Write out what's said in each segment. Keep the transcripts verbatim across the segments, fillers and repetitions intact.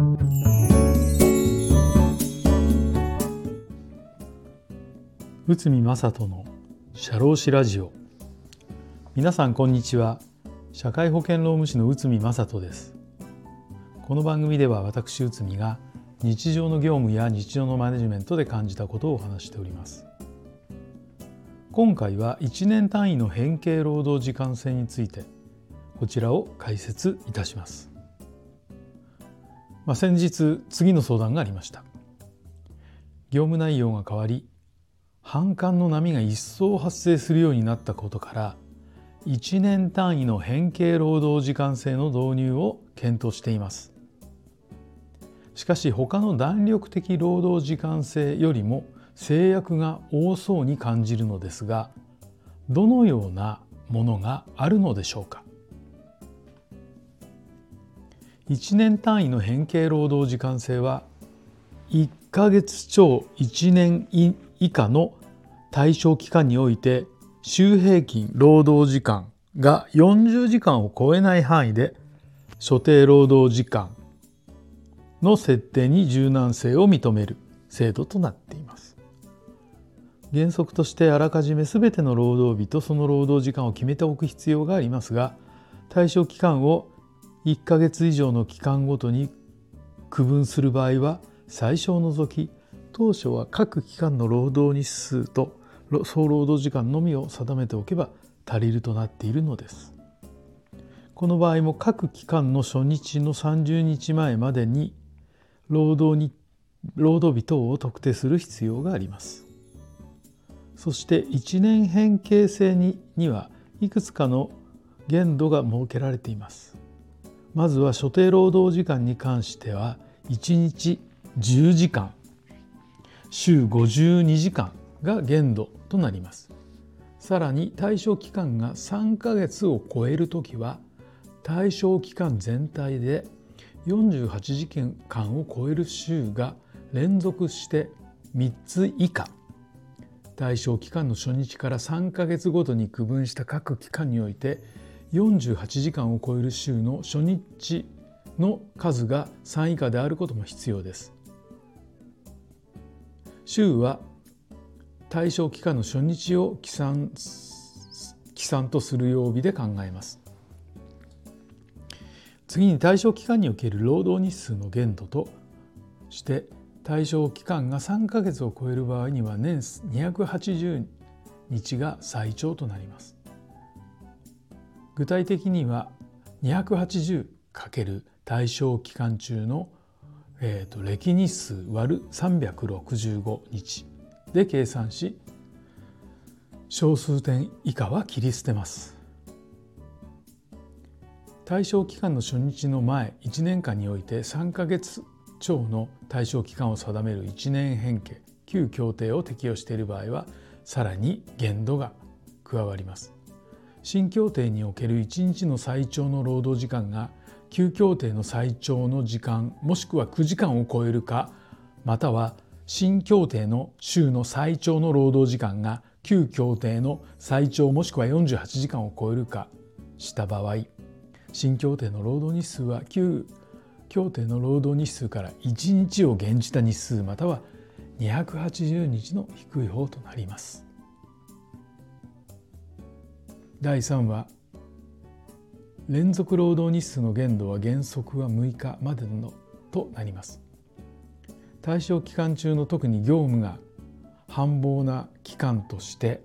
内海正人の社労士ラジオ。皆さんこんにちは。社会保険労務士の内海正人です。この番組では私内海が日常の業務や日常のマネジメントで感じたことを話しております。今回はいちねん単位の変形労働時間制についてこちらを解説いたします。まあ、先日次の相談がありました。業務内容が変わり反感の波が一層発生するようになったことからいちねん単位の変形労働時間制の導入を検討しています。しかし他の弾力的労働時間制よりも制約が多そうに感じるのですが、どのようなものがあるのでしょうか。いちねん単位の変形労働時間制はいっかげつ超いちねん以下の対象期間において週平均労働時間がよんじゅうじかんを超えない範囲で所定労働時間の設定に柔軟性を認める制度となっています。原則としてあらかじめ全ての労働日とその労働時間を決めておく必要がありますが、対象期間をいっかげつ以上の期間ごとに区分する場合は最小を除き当初は各期間の労働日数と総労働時間のみを定めておけば足りるとなっているのです。この場合も各期間の初日のさんじゅうにちまえまでに労働に労働日等を特定する必要があります。そしていちねん変形制ににはいくつかの限度が設けられています。まずは所定労働時間に関してはいちにちじゅうじかん、週ごじゅうにじかんが限度となります。さらに対象期間がさんかげつを超えるときは対象期間全体でよんじゅうはちじかんを超える週が連続してみっつ以下、対象期間の初日からさんかげつごとに区分した各期間においてよんじゅうはちじかんを超える週の初日の数がさん以下であることも必要です。週は対象期間の初日を起算、起算とする曜日で考えます。次に対象期間における労働日数の限度として対象期間がさんかげつを超える場合には年にひゃくはちじゅうにちが最長となります。具体的にはにひゃくはちじゅうかける対象期間中の、えーと、歴日数割るさんびゃくろくじゅうごにちで計算し、小数点以下は切り捨てます。対象期間の初日の前いちねんかんにおいてさんかげつ超の対象期間を定めるいちねん変形旧協定を適用している場合はさらに限度が加わります。新協定におけるいちにちの最長の労働時間が旧協定の最長の時間もしくはくじかんを超えるか、または新協定の週の最長の労働時間が旧協定の最長もしくはよんじゅうはちじかんを超えるかした場合、新協定の労働日数は旧協定の労働日数からいちにちを減じた日数またはにひゃくはちじゅうにちの低い方となります。だいさんは連続労働日数の限度は原則はむいかまでのとなります。対象期間中の特に業務が繁忙な期間として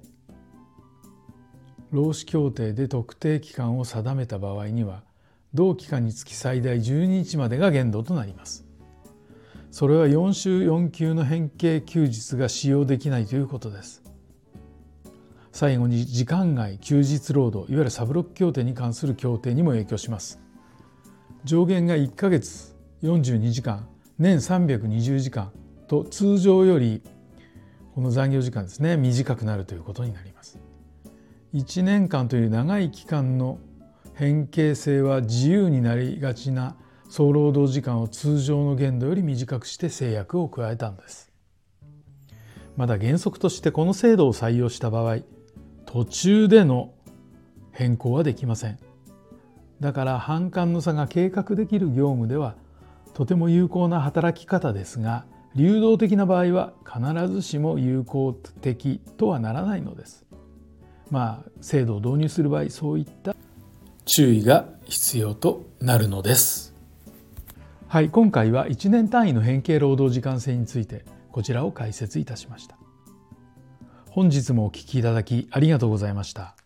労使協定で特定期間を定めた場合には同期間につき最大じゅうににちまでが限度となります。それはよんしゅうよんきゅうの変形休日が使用できないということです。最後に時間外休日労働、いわゆるサブロック協定に関する協定にも影響します。上限がいっかげつよんじゅうにじかん、年さんびゃくにじゅうじかんと通常よりこの残業時間ですね短くなるということになります。いちねんかんという長い期間の変形性は自由になりがちな総労働時間を通常の限度より短くして制約を加えたのです。まだ原則としてこの制度を採用した場合、途中での変更はできません。だから反感の差が計画できる業務ではとても有効な働き方ですが、流動的な場合は必ずしも有効的とはならないのです。まあ制度を導入する場合、そういった注意が必要となるのです。はい、今回はいちねん単位の変形労働時間制についてこちらを解説いたしました。本日もお聞きいただきありがとうございました。